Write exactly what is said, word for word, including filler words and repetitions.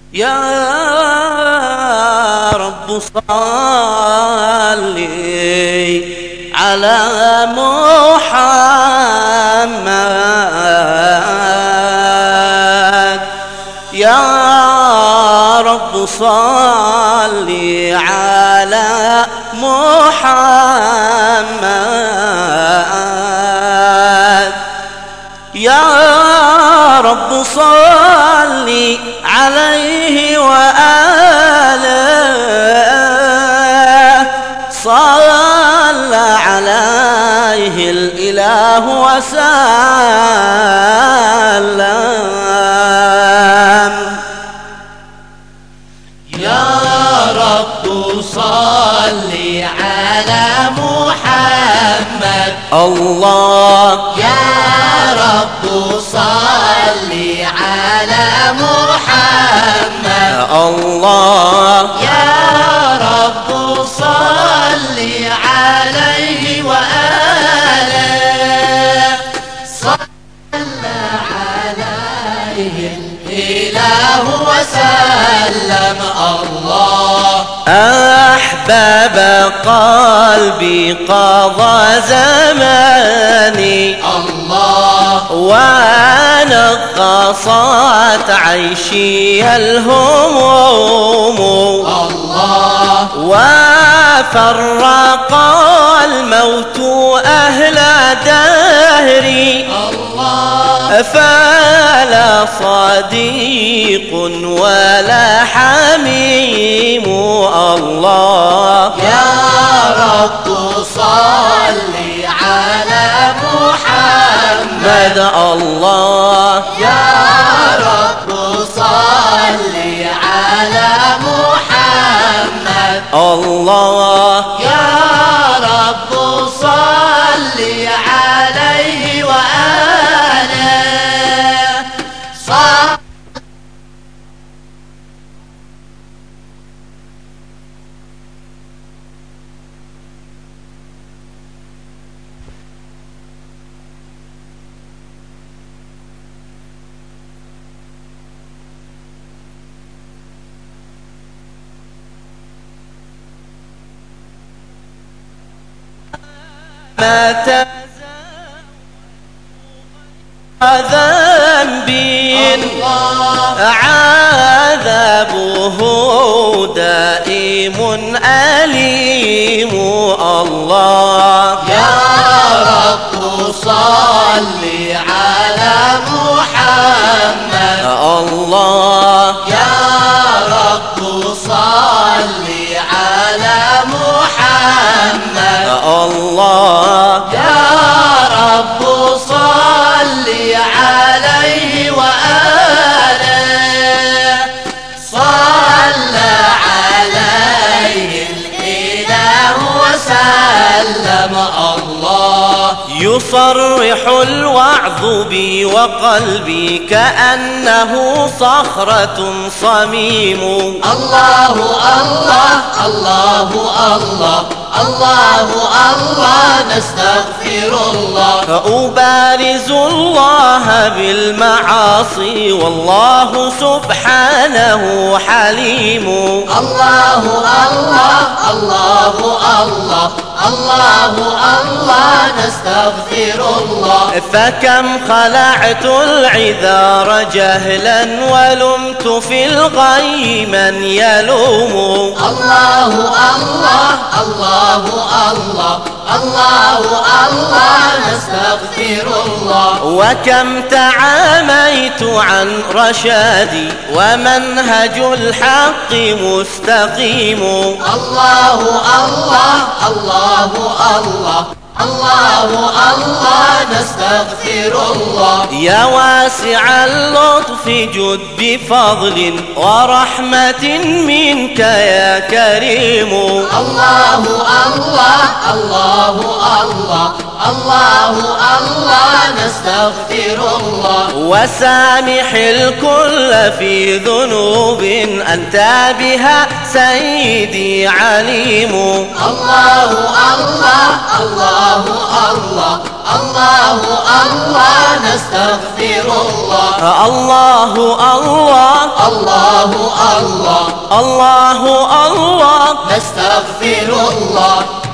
يا رب صلي على محمد، يا رب صلي على محمد، يا رب صلي عليه وآله، صلى عليه الإله وسلم. يا رب صلي على محمد، الله يا رب صلي على محمد، الله يا رب صلي عليه وآله، صلى عليه الإله وسلم. الله أحباب قلبي قضى زماني، الله ونقصت عيشي الهموم، الله وفرق الموت أهل دهري، الله فلا صديق ولا حميم. الله يا رب صلي على محمد، الله يا رب صلي على محمد، الله يا رب صلي عليه وآله، صل ما ذنبي عذابه دائم أليم. الله يا رب صلي على محمد، الله يا رب صلي على محمد، الله يا رب صلي عليه وآله، صلى عليه الإله وسلم. الله يصرح الوعظ بي وقلبي كأنه صخرة صميم. الله الله الله الله الله الله نستغفر الله، فأبارز الله بالمعاصي والله سبحانه حليم. الله الله الله الله الله الله نستغفر الله. فكم خلعت العذار جهلا ولمت في الغي من يلوم. الله الله الله الله الله الله نستغفر الله. وكم تعاميت عن رشادي ومنهج الحق مستقيم. الله الله الله الله الله الله نستغفر الله. يا واسع اللطف جد بفضل ورحمة منك يا كريم. الله الله الله الله الله الله نستغفر الله. وسامح الكل في ذنوب أنت بها سيدي عليم. الله الله الله الله الله الله نستغفر الله. الله الله الله الله الله الله نستغفر الله